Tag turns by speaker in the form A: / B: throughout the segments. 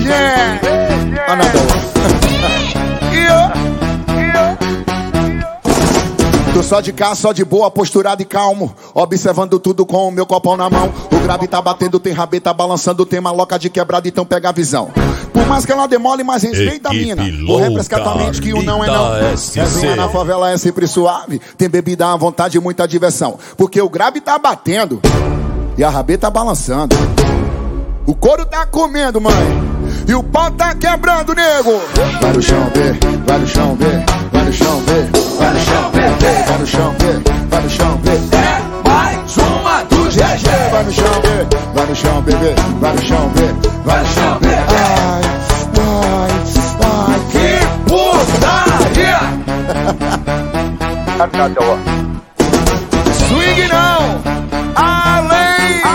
A: Tô só de cá, só de boa, posturado e calmo, observando tudo com o meu copão na mão. O grave tá batendo, tem rabeta balançando, tem maloca de quebrada, então pega a visão. Por mais que ela demole, mas respeita a mina. Vou refrescar tua mente que o não é não. Resenha na favela é sempre suave, tem bebida à vontade e muita diversão. Porque o grave tá batendo e a rabeta balançando. O couro tá comendo, mãe, e o pau tá quebrando, nego. Vai no chão, B, vai no chão, B, vai no chão, B, vai no chão, B, vai no chão, B, vai no chão, B. É mais uma do GG. Vai no chão, B, vai no chão, bebê, vai no chão, B, vai no chão, B. Ai, ai, ai, que putaria! Swing não, além.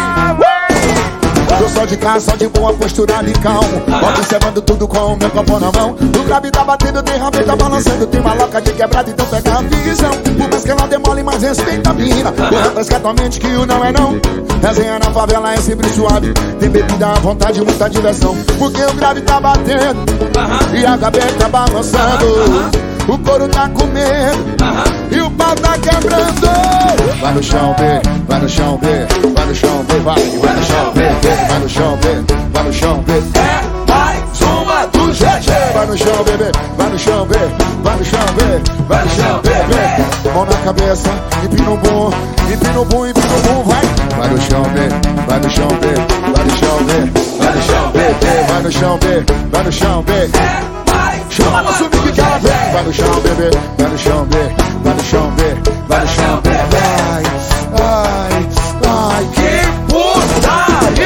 A: Tô só de cá, só de boa, posturado e calmo, observando tudo com o meu copo na mão. O grave tá batendo, tem rabeta balançando, tem maloca de quebrada, então pega a visão. Por mais que ela demole, mas respeita a mina. Vou refrescar tua mente que o não é não. Resenha na favela é sempre suave, tem bebida à vontade e muita diversão. Porque o grave tá batendo e a gaveta balançando. O couro tá comendo e o pau tá quebrando. Vai no chão, B, vai no chão, B, vai no chão, B, vai no chão, B, vai no chão, B, vai no chão, B. É mais uma do GG. Vai no chão, bebê, vai no chão, B, vai no chão, B, vai no chão, B. Mão na cabeça, empina o bum, empina o bum, empina o bum, vai. Vai no chão, B, vai no chão, B, vai no chão, B, vai no chão, B, vai no chão, B, vai no chão, B. Chama no swing que ela vem. Vai no chão, bebê, vai no chão, B, vai no chão, B, vai no chão, B. Ai, ai, ai, que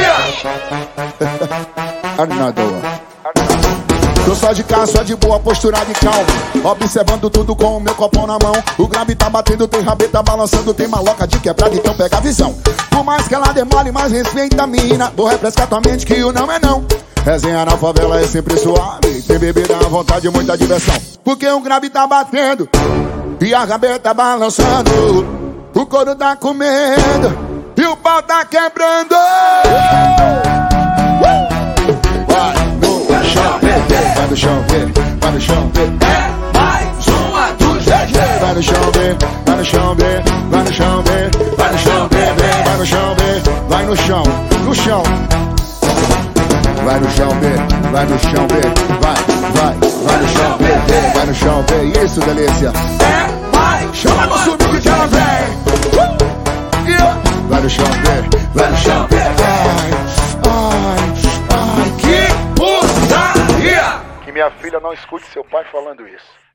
A: putaria! Tô só de cá, só de boa, posturado e calmo, observando tudo com o meu copão na mão. O grave tá batendo, tem rabeta balançando, tem maloca de quebrada, então pega a visão. Por mais que ela demole, mas respeita a mina. Vou refrescar tua mente que o não é não. Resenha na favela é sempre suave, tem bebida à vontade e muita diversão. Porque o grave tá batendo e a rabeta balançando. O couro tá comendo e o pau tá quebrando. Vai no chão, B, vai no chão, B, vai no chão, B. É mais uma do GG. Vai no chão, B, vai no chão, B, vai no chão, B, vai no chão, B, vai no chão, B, vai no chão, no chão. Vai no chão, B, vai no chão, B, vai no chão, B, vai no chão, B, isso, delícia. É mais, chama no swing que ela vem. Vai no chão, B, vai no chão, B. Ai, ai, ai, que putaria!
B: Que minha filha não escute seu pai falando isso.